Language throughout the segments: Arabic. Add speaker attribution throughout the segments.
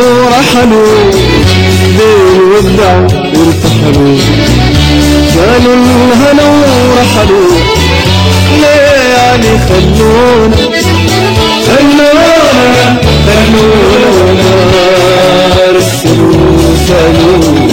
Speaker 1: ورحلوا ليه ودعوا وارتحلوا قالوا الهنا ورحلوا ليه يعني خلونا رسلوا سالوا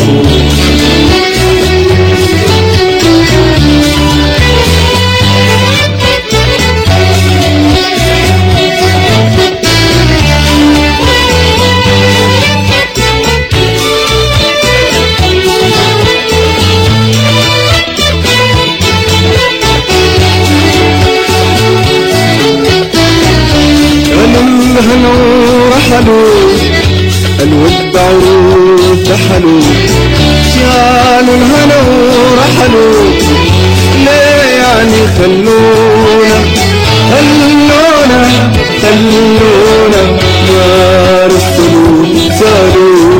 Speaker 1: الهنا ورحلوا الود ارتحلوا شالوا الهنا ورحلوا ليه يعني خلونا ما رسلوا سالوا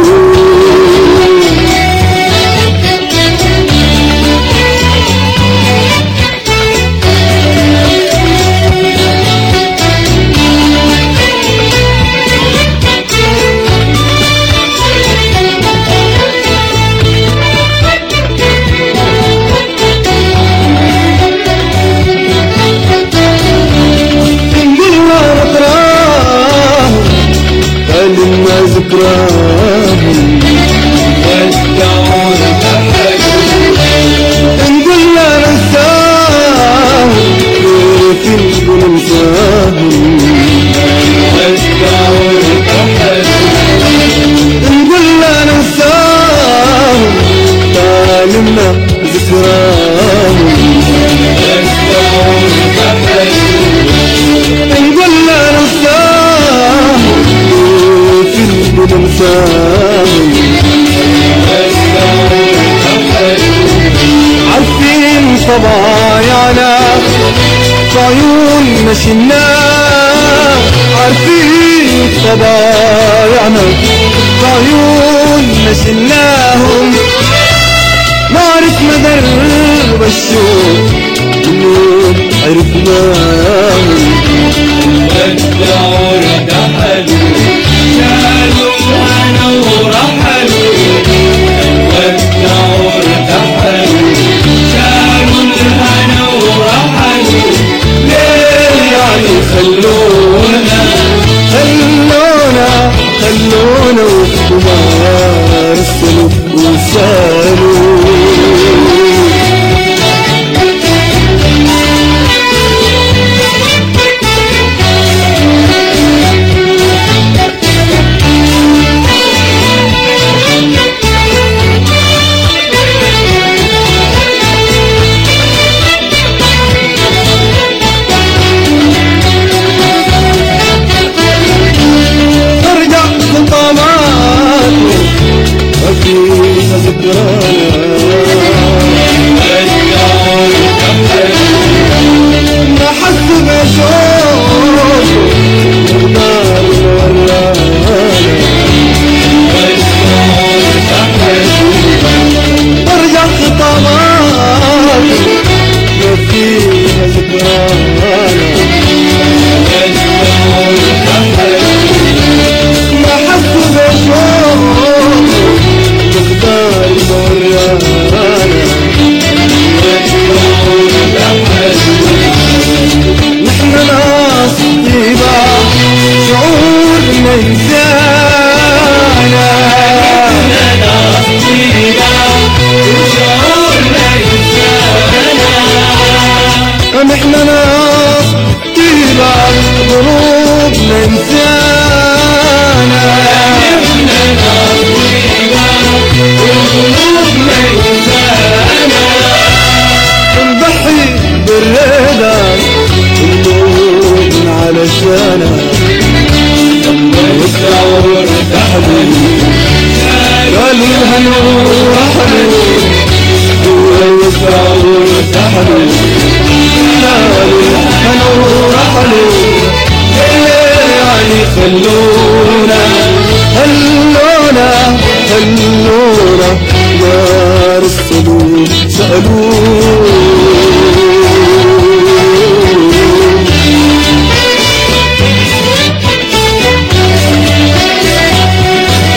Speaker 1: ذكراهم ودعوا ارتحلوا نقول لا ننساهم كيف ننساهم ودعوا ارتحلوا نقول لا ننساهم تعلمنا ذكراهم ودعوا ارتحلوا نقول لا ننساهم عارفين طبايعنا بعيون مشيناه عارفين طبايعنا بعيون مشيناهم نعرف مدرب الشوق اليوم عرفناهم ودعوا ارتحلوا شالوا الهنا ورحلوا ودعوا ارتحلوا شالوا الهنا ورحلوا ليه يعني خلونا وما رسلوا وسالوا نحن ناس طيبة ضروب ننسانا نحن ناس طيبة ضروب ننسانا نضحي بالرضا قلوبنا علشانا وسعوا ارتحلوا قالوا الهنا ورحلوا وسعوا ارتحلوا يعني خلونا ما رسلوا سألوا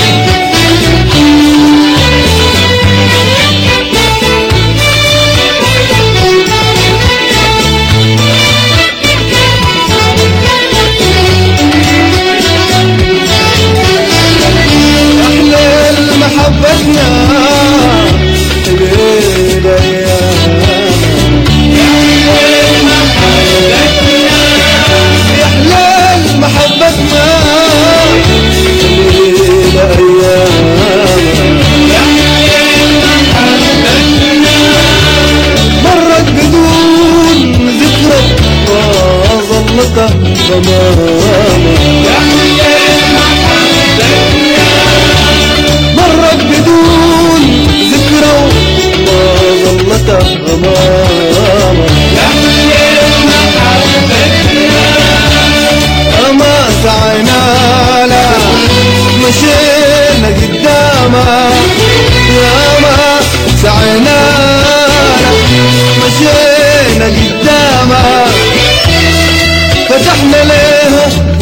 Speaker 1: مشينا قدامك فتحنا ليه